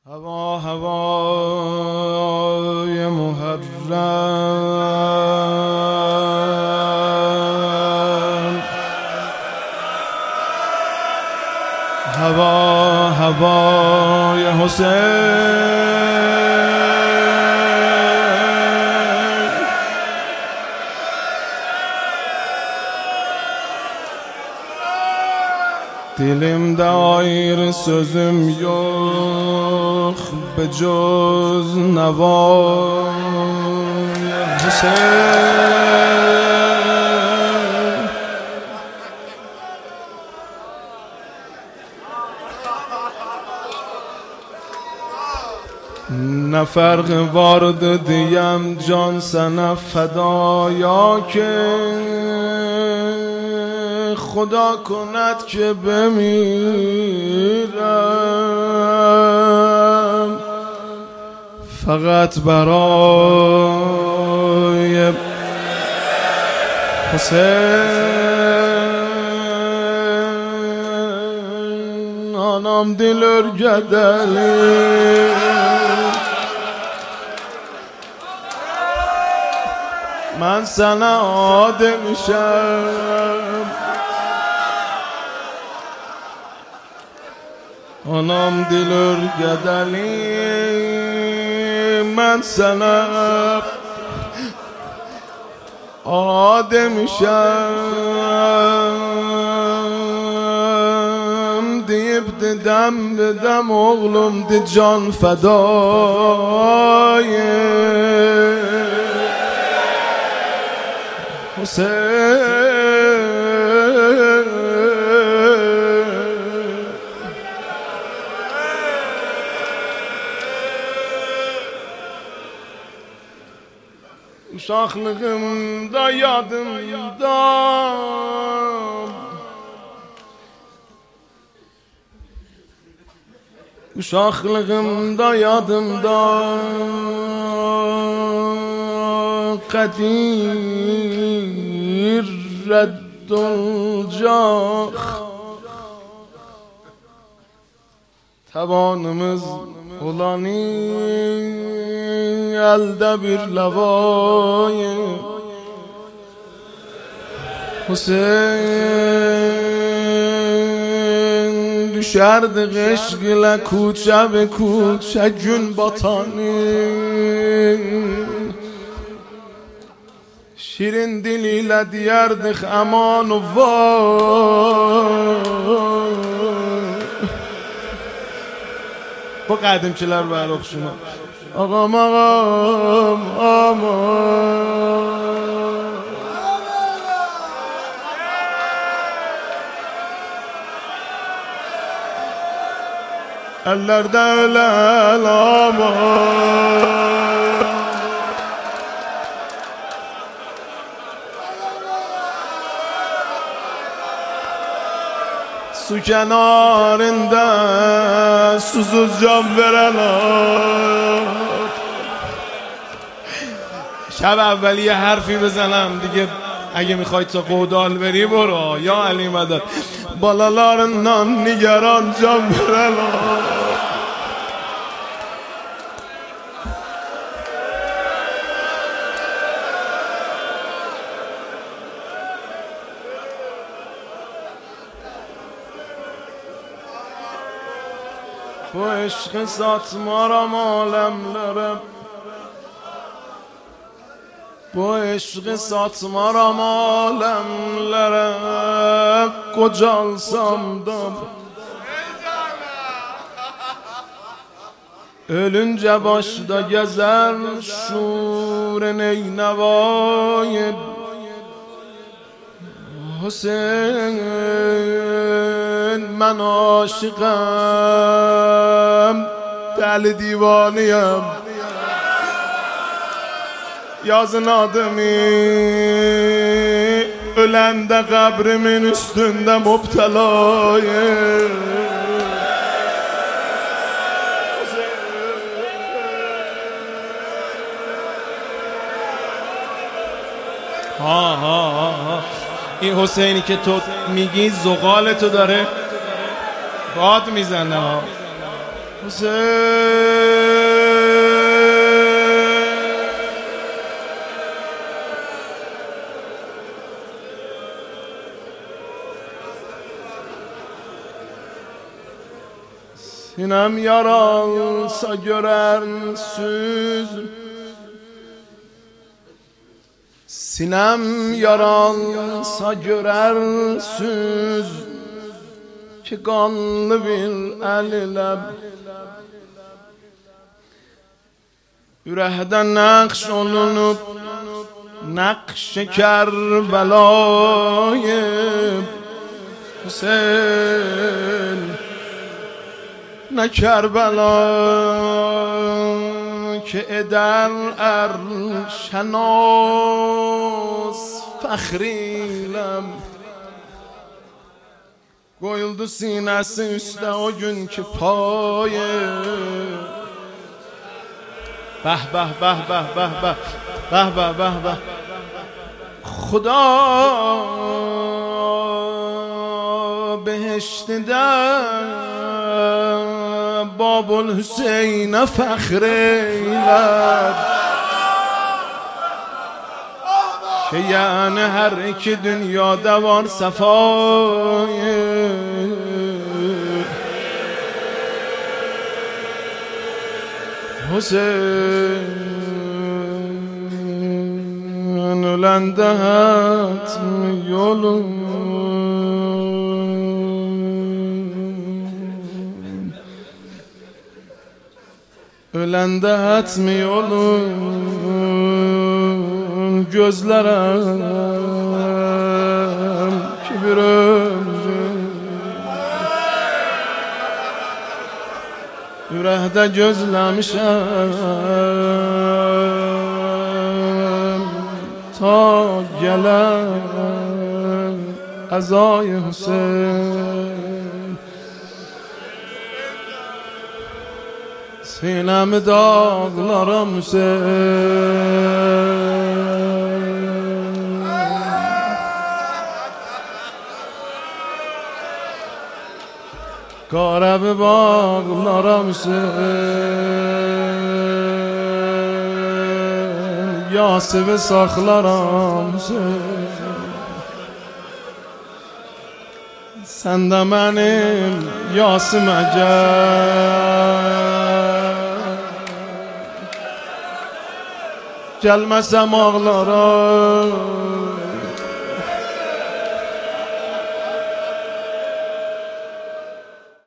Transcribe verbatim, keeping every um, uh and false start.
هوا هوای محرم، هوا هوای حسین، dilim dair sözüm yok be cüz nevay Hüseyin. Ne farkı vardı diyem can sana fedaya که خدا کند که بمیرم فقط برای حسین. آنام دل ارگدلی من sana demişim. Anam dil ürgedeli ben sana a demişim deyip dedem dedem oğlum de can fedayı Hüseyin. Uşaqlığımda yadımda Uşaqlığımda yadımda Qadir reddolcaq Tavanımız olani elde bir lavayı Hüseyin. Düşerdi eşk ile kuçe be kuçe gün batanı Şirin diliyle diyerdik aman u vay. Bu qədimçilər var oxşuma. Ağam ağam aman ellerde ölen aman su kenarında susuz can veren ağam. شب اولی یه حرفی بزنم دیگه اگه میخوای تا قودال بری برو یا علی مدد بالاlarından nigaran can veren ağam. Bu eşkı satmaram alemlere Bu eşkı satmaram alemlere Kocalsam da ölünce başta gezer şuren ey nevayı Hüseyin. Ben aşıkım deli divanıyım yazın adımı ölende kabrimin üstünde müptelayım. Ha ha ha این حسینی که تو میگی زغال تو داره باد میزنه. حسین Sinem yaralsa görersiz, sinem yaralsa görersiz ki kanlı bir el ile ürəkdən nəqş olunub nəqş-i Kərbəlayı Hüseyn. Nə Kərbəla ki eder erşənas fəxriləm, qoyuldu sinəsi üstə o gün ki payı. Bəh bəh bəh bəh bəh bəh bəh bəh bəh bəh خدا بهشتده باب الحسین فخر ایلد که یعنی هر iki dünyada var sefayı. Hüseyin ölende hatmi yolun, ölende hatmi yolun, gözlerim ki bir ömrü ürəkdə gözləmişəm ta gələn əzay Hüseyn. Sinəmi dağlaram Hüseyn, qarəbi bağlaram Hüseyn, Yasibi saxlaram Hüseyn. Sən də mənim Yasimə gəl, gəlməsəm ağlaram.